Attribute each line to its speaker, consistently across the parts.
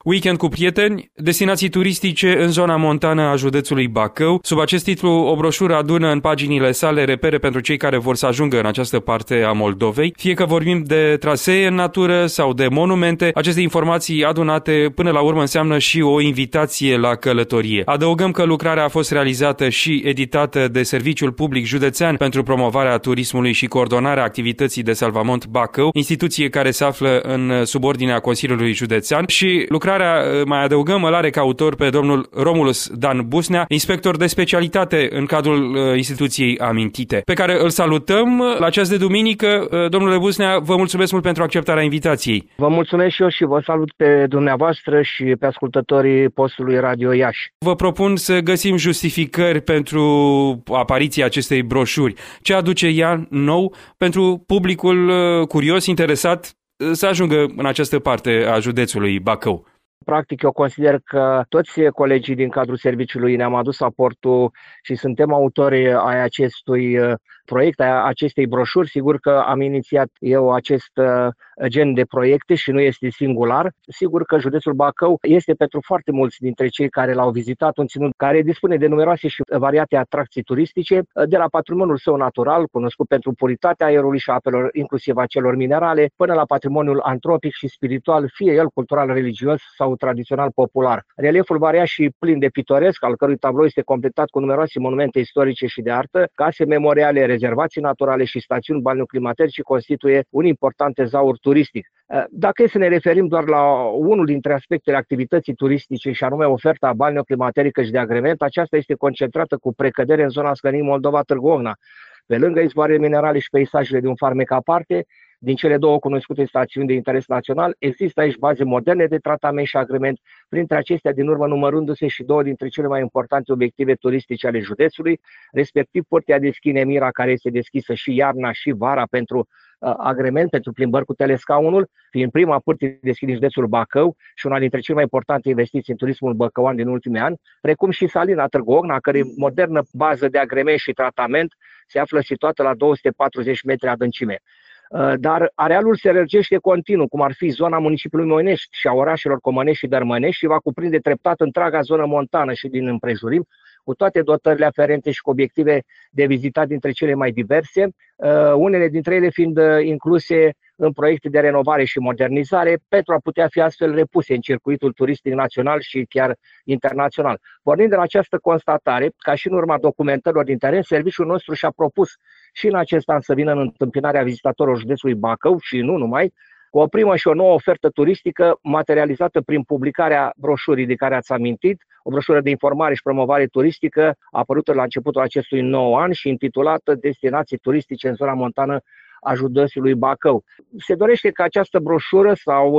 Speaker 1: Weekend cu prieteni, destinații turistice în zona montană a județului Bacău. Sub acest titlu, o broșură adună în paginile sale repere pentru cei care vor să ajungă în această parte a Moldovei. Fie că vorbim de trasee în natură sau de monumente, aceste informații adunate până la urmă înseamnă și o invitație la călătorie. Adăugăm că lucrarea a fost realizată și editată de Serviciul Public Județean pentru promovarea turismului și coordonarea activității de salvament Bacău, instituție care se află în subordinea Consiliului Județean, și lucrarea, mai adăugăm, îl are ca autor pe domnul Romulus Dan Busnea, inspector de specialitate în cadrul instituției amintite, pe care îl salutăm la această duminică. Domnule Busnea, vă mulțumesc mult pentru acceptarea invitației.
Speaker 2: Vă mulțumesc și eu și vă salut pe dumneavoastră și pe ascultătorii postului Radio Iași.
Speaker 1: Vă propun să găsim justificări pentru apariția acestei broșuri. Ce aduce ea nou pentru publicul curios, interesat să ajungă în această parte a județului Bacău?
Speaker 2: Practic, eu consider că toți colegii din cadrul serviciului ne-am adus aportul și suntem autori ai acestui proiect, a acestei broșuri. Sigur că am inițiat eu acest gen de proiecte și nu este singular. Sigur că județul Bacău este pentru foarte mulți dintre cei care l-au vizitat un ținut care dispune de numeroase și variate atracții turistice, de la patrimoniul său natural, cunoscut pentru puritatea aerului și apelor, inclusiv a celor minerale, până la patrimoniul antropic și spiritual, fie el cultural, religios sau tradițional popular. Relieful variat și plin de pitoresc, al cărui tablou este completat cu numeroase monumente istorice și de artă, case memoriale, rezervații naturale și stațiuni balneoclimaterice constituie un important tezaur turistic. Dacă e să ne referim doar la unul dintre aspectele activității turistice, și anume oferta balneoclimaterică și de agrement, aceasta este concentrată cu precădere în zona Scănii Moldova-Târgu Ogna. Pe lângă izvoarele minerale și peisajele de un farmec aparte, din cele două cunoscute stațiuni de interes național, există aici baze moderne de tratament și agrement, printre acestea din urmă numărându-se și două dintre cele mai importante obiective turistice ale județului, respectiv Pârtia de Schi Nemira, care este deschisă și iarna și vara pentru agrement, pentru plimbări cu telescaunul, fiind prima pârtie de schi din județul Bacău și una dintre cele mai importante investiții în turismul băcăuan din ultimii ani, precum și Salina Târgu Ogna, a cărei modernă bază de agrement și tratament se află situată la 240 metri adâncime. Dar arealul se lărgește continuu, cum ar fi zona municipiului Moinești și a orașelor Comănești și Dărmănești, și va cuprinde treptat întreaga zonă montană și din împrejurim, cu toate dotările aferente și cu obiective de vizitat dintre cele mai diverse, unele dintre ele fiind incluse în proiecte de renovare și modernizare, pentru a putea fi astfel repuse în circuitul turistic național și chiar internațional. Pornind de la această constatare, ca și în urma documentărilor din teren, serviciul nostru și-a propus și în acest an să vină în întâmpinarea vizitatorilor județului Bacău și nu numai, cu o primă și o nouă ofertă turistică materializată prin publicarea broșurii de care ați amintit, o broșură de informare și promovare turistică apărută la începutul acestui nou an și intitulată Destinații turistice în zona montană a județului Bacău. Se dorește ca această broșură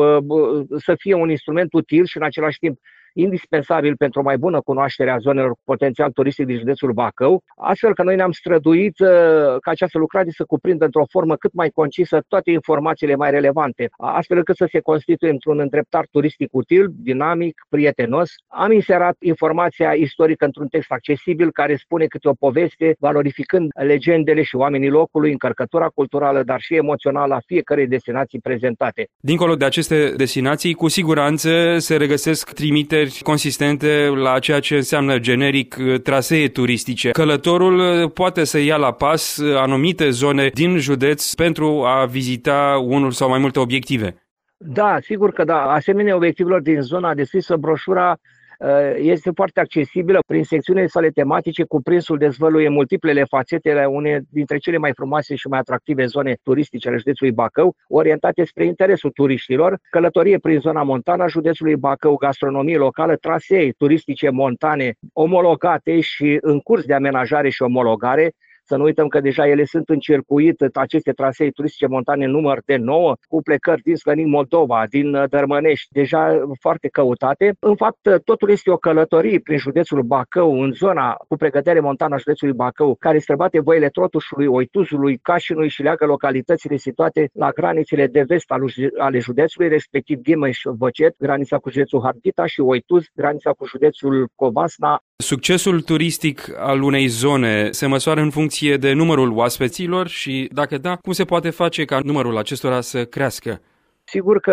Speaker 2: să fie un instrument util și în același timp indispensabil pentru o mai bună cunoaștere a zonelor cu potențial turistic din județul Bacău, astfel că noi ne-am străduit ca această lucrare să cuprindă într-o formă cât mai concisă toate informațiile mai relevante, astfel încât să se constituie într-un îndreptar turistic util, dinamic, prietenos. Am inserat informația istorică într-un text accesibil care spune câte o poveste, valorificând legendele și oamenii locului, încărcătura culturală, dar și emoțională a fiecărei destinații prezentate.
Speaker 1: Dincolo de aceste destinații, cu siguranță se regăsesc trimiteri consistente la ceea ce înseamnă generic trasee turistice. Călătorul poate să ia la pas anumite zone din județ pentru a vizita unul sau mai multe obiective.
Speaker 2: Da, sigur că da. Asemenea obiectivelor din zona descrisă, broșura este foarte accesibilă. Prin secțiunile sale tematice, cuprinsul dezvăluie multiplele fațete ale unei dintre cele mai frumoase și mai atractive zone turistice ale județului Bacău, orientate spre interesul turiștilor, călătorie prin zona montană a județului Bacău, gastronomie locală, trasee turistice montane omologate și în curs de amenajare și omologare. Să nu uităm că deja ele sunt în circuit, aceste trasee turistice montane număr de 9, cu plecări din Scănin Moldova, din Dărmănești, deja foarte căutate. În fapt, totul este o călătorie prin județul Bacău, în zona cu pregătire montană a județului Bacău, care străbate văile Trotușului, Oituzului, Cașinului și leagă localitățile situate la granițele de vest ale județului, respectiv Ghemeș-Văcet, granița cu județul Harghita, și Oituz, granița cu județul Covasna.
Speaker 1: Succesul turistic al unei zone se măsoară în funcție de numărul oaspeților și, dacă da, cum se poate face ca numărul acestora să crească?
Speaker 2: Sigur că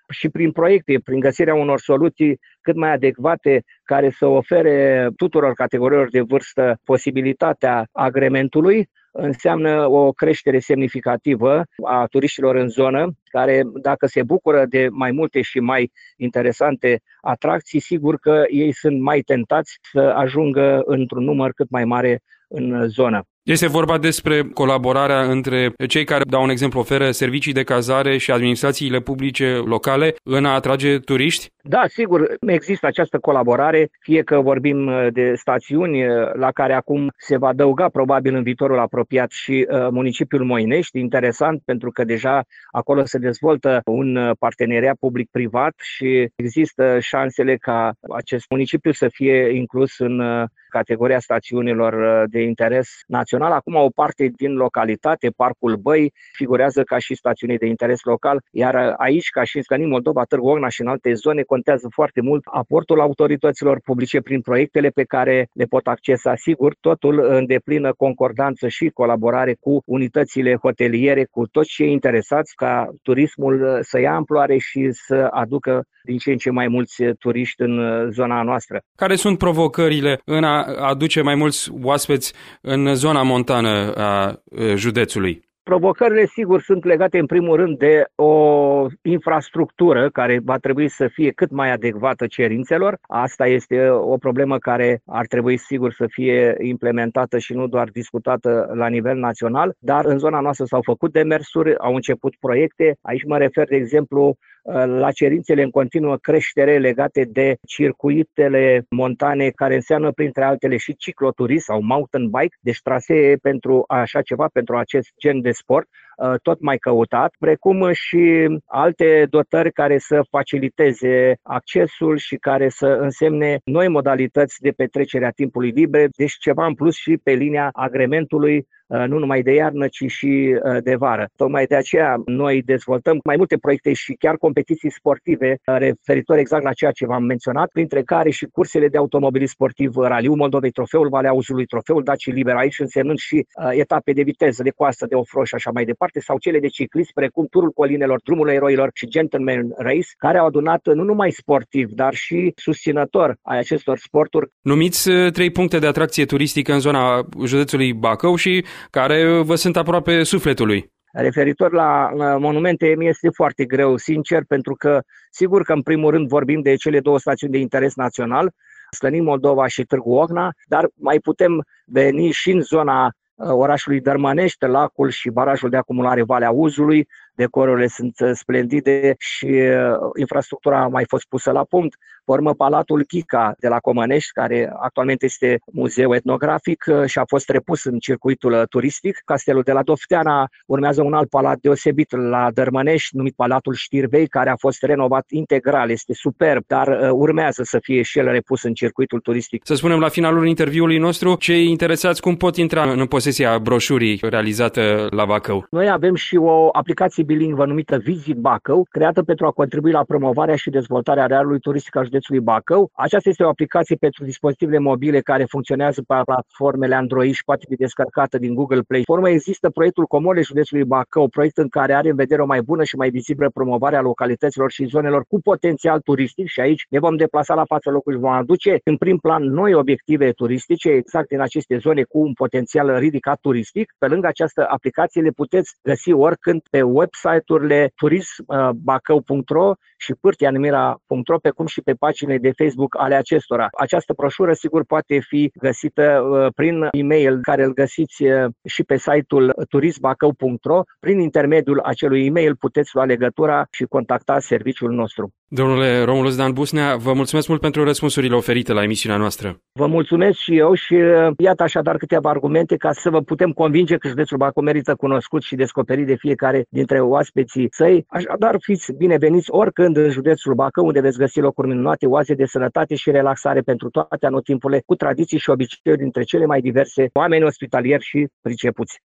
Speaker 2: și prin proiecte, prin găsirea unor soluții cât mai adecvate care să ofere tuturor categoriilor de vârstă posibilitatea agrementului, înseamnă o creștere semnificativă a turiștilor în zonă, care dacă se bucură de mai multe și mai interesante atracții, sigur că ei sunt mai tentați să ajungă într-un număr cât mai mare în zonă.
Speaker 1: Este vorba despre colaborarea între cei care, dau un exemplu, oferă servicii de cazare și administrațiile publice locale în a atrage turiști?
Speaker 2: Da, sigur, există această colaborare, fie că vorbim de stațiuni la care acum se va adăuga probabil în viitorul apropiat și municipiul Moinești, interesant pentru că deja acolo se dezvoltă un parteneriat public-privat și există șansele ca acest municipiu să fie inclus în categoria stațiunilor de interes național. Acum o parte din localitate, Parcul Băi, figurează ca și stațiune de interes local, iar aici, ca și în Slănin, Moldova, Târgu Ocna și în alte zone, contează foarte mult aportul autorităților publice prin proiectele pe care le pot accesa. Sigur, totul în deplină concordanță și colaborare cu unitățile hoteliere, cu toți cei interesați ca turismul să ia amploare și să aducă din ce în ce mai mulți turiști în zona noastră.
Speaker 1: Care sunt provocările în a aduce mai mulți oaspeți în zona montană a județului?
Speaker 2: Provocările, sigur, sunt legate în primul rând de o infrastructură care va trebui să fie cât mai adecvată cerințelor. Asta este o problemă care ar trebui, sigur, să fie implementată și nu doar discutată la nivel național, dar în zona noastră s-au făcut demersuri, au început proiecte. Aici mă refer, de exemplu, la cerințele în continuă creștere legate de circuitele montane, care înseamnă printre altele și cicloturism sau mountain bike, deci trasee pentru așa ceva, pentru acest gen de sport, tot mai căutat, precum și alte dotări care să faciliteze accesul și care să însemne noi modalități de petrecere a timpului liber, deci ceva în plus și pe linia agrementului, nu numai de iarnă, ci și de vară. Tocmai de aceea noi dezvoltăm mai multe proiecte și chiar competiții sportive referitor exact la ceea ce v-am menționat, printre care și cursele de automobilism sportiv, Raliul Moldovei, Trofeul Valea Uzului, Trofeul Dacii Liber, aici însemnând și etape de viteză, de coastă, de off-road și așa mai departe, sau cele de ciclism, precum Turul Colinelor, Drumul Eroilor și Gentleman Race, care au adunat nu numai sportiv, dar și susținător ai acestor sporturi.
Speaker 1: Numiți 3 puncte de atracție turistică în zona județului Bacău și care vă sunt aproape sufletului.
Speaker 2: Referitor la monumente, mi este foarte greu, sincer, pentru că sigur că în primul rând vorbim de cele 2 stațiuni de interes național, Slănin, Moldova și Târgu Ocna, dar mai putem veni și în zona orașului Dărmănești, lacul și barajul de acumulare Valea Uzului. Decorurile sunt splendide și infrastructura a mai fost pusă la punct. Urmă Palatul Chica de la Comănești, care actualmente este muzeu etnografic și a fost repus în circuitul turistic. Castelul de la Dofteana, urmează un alt palat deosebit la Dărmănești, numit Palatul Știrvei, care a fost renovat integral, este superb, dar urmează să fie și el repus în circuitul turistic.
Speaker 1: Să spunem la finalul interviului nostru, cei interesați cum pot intra în posesia broșurii realizată la Bacău?
Speaker 2: Noi avem și o aplicație bilingvă numită Visit Bacău, creată pentru a contribui la promovarea și dezvoltarea arealului turistic al județului Bacău. Aceasta este o aplicație pentru dispozitivele mobile care funcționează pe platformele Android și poate fi descărcată din Google Play. Pe urmă există proiectul Comore Județului Bacău, proiect în care are în vedere o mai bună și mai vizibilă promovare a localităților și zonelor cu potențial turistic și aici ne vom deplasa la fața locului și vom aduce în prim plan noi obiective turistice exact în aceste zone cu un potențial ridicat turistic. Pe lângă această aplicație le puteți găsi oricând pe website-urile turismbacău.ro și pârtianumira.ro, pe cum și pe paginile de Facebook ale acestora. Această broșură, sigur, poate fi găsită prin e-mail, care îl găsiți și pe site-ul turismbacău.ro. Prin intermediul acelui e-mail puteți lua legătura și contacta serviciul nostru.
Speaker 1: Domnule Romulus Dan Busnea, vă mulțumesc mult pentru răspunsurile oferite la emisiunea noastră.
Speaker 2: Vă mulțumesc și eu și iată așadar câteva argumente ca să vă putem convinge că județul Bacău merită cunoscut și descoperit de fiecare dintre oaspeții săi. Așadar, fiți bineveniți oricând în județul Bacău, unde veți găsi locuri minunate, oaze de sănătate și relaxare pentru toate anotimpurile, cu tradiții și obiceiuri dintre cele mai diverse, oameni ospitalieri și pricepuți.